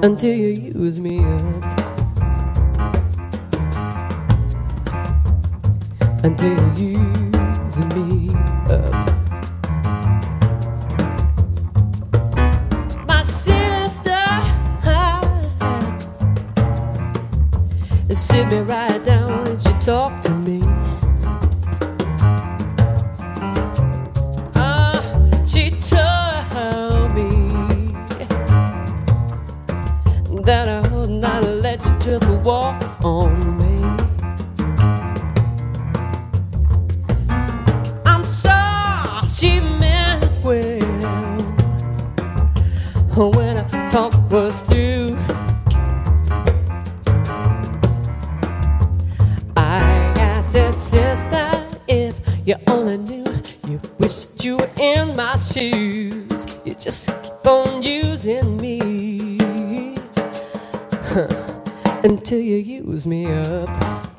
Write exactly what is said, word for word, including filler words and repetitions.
until you use me up, until you use me up. My sister sit me right down and she talked to me. Ah, uh, she told me that I would not let you just walk on me. I'm sure she meant well when our talk was through. I said, sister, if you only knew, you wished you were in my shoes. You just keep on using me, huh, until you use me up.